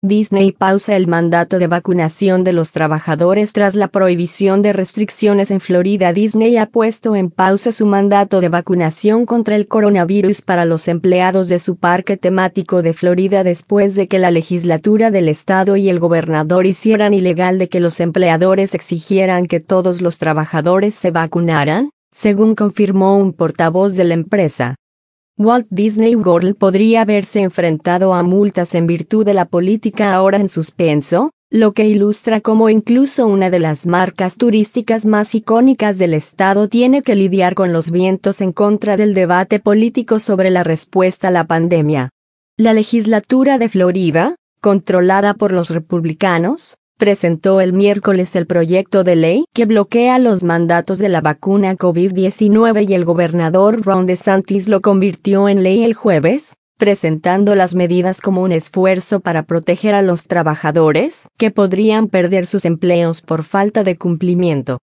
Disney pausa el mandato de vacunación de los trabajadores tras la prohibición de restricciones en Florida. Disney ha puesto en pausa su mandato de vacunación contra el coronavirus para los empleados de su parque temático de Florida después de que la legislatura del estado y el gobernador hicieran ilegal de que los empleadores exigieran que todos los trabajadores se vacunaran, según confirmó un portavoz de la empresa. Walt Disney World podría haberse enfrentado a multas en virtud de la política ahora en suspenso, lo que ilustra cómo incluso una de las marcas turísticas más icónicas del estado tiene que lidiar con los vientos en contra del debate político sobre la respuesta a la pandemia. La legislatura de Florida, controlada por los republicanos, presentó el miércoles el proyecto de ley que bloquea los mandatos de la vacuna COVID-19 y el gobernador Ron DeSantis lo convirtió en ley el jueves, presentando las medidas como un esfuerzo para proteger a los trabajadores que podrían perder sus empleos por falta de cumplimiento.